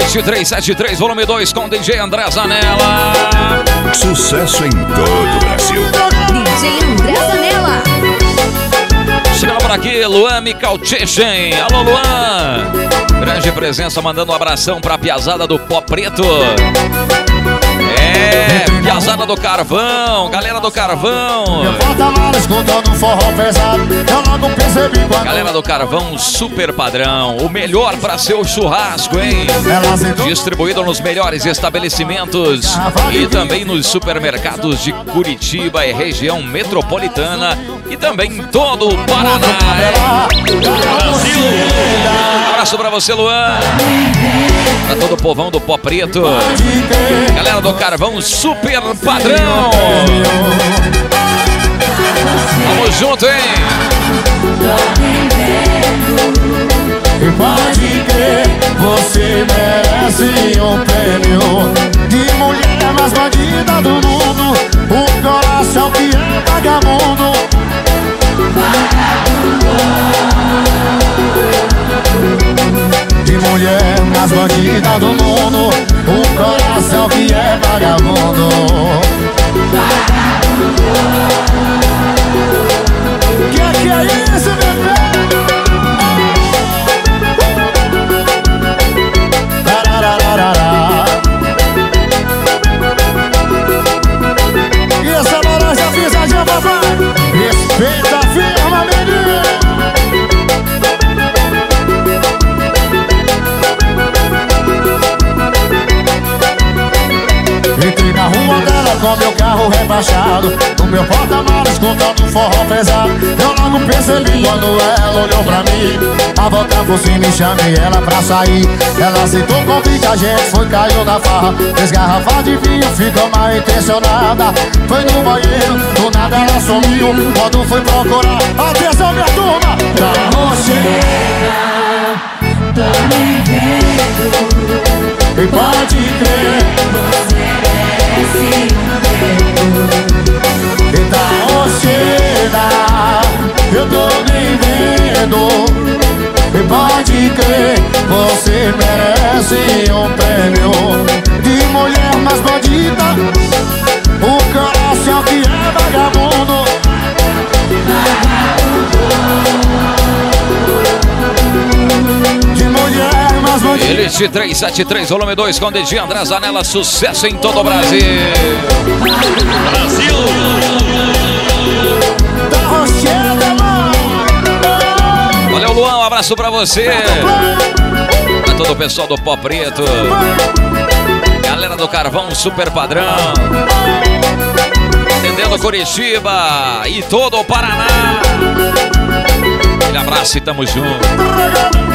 Elite 373, volume 2, com DJ André Zanella. Sucesso em todo o Brasil. DJ André Zanella. Chegando por aqui, Luan Micalchechen. Alô, Luan. Grande presença, mandando um abração pra piazada do Pó Preto. Piazada do Carvão, galera do Carvão. Galera do Carvão, super padrão. O melhor pra seu churrasco, hein? Distribuído nos melhores estabelecimentos e também nos supermercados de Curitiba e região metropolitana e também em todo o Paraná. Brasil! Um abraço pra você, Luan. Pra todo o povão do Pó Preto. Galera do Carvão, super padrão. Vamos junto, hein? E pode crer, você merece um prêmio de mulher mais bandida do mundo, o coração que é vagabundo. De mulher mais bandida do mundo, o coração que é vagabundo. Que é isso, bebê? E essa laranja pisadinha, papai? Respeita a firma, menino. Entrei na rua dela com meu carro rebaixado, no meu porta-malas escutando um forró pesado. Eu logo percebi quando ela olhou pra mim, a volta por cima e chamei ela pra sair. Ela aceitou o convite, a gente foi, caiu na farra. Três garrafas de vinho, ficou mal intencionada. Foi no banheiro, do nada ela sumiu. Quando fui procurar, atenção minha turma, pra você. Tô me vendo. E pode crer, você merece um prêmio. E da rocheira, eu tô nem vendo. E pode crer, você merece um prêmio de mulher mais bandida, o coração que é vagabundo. De mulher mais bandida. Elite 373, volume 2, com DJ André Zanella, sucesso em todo o Brasil. Brasil! Da rocheira, mano. Valeu, Luan, um abraço pra você. Pra todo o pessoal do Pó Preto. Galera do Carvão, super padrão. Atendendo Curitiba e todo o Paraná. Aquele abraço e tamo junto.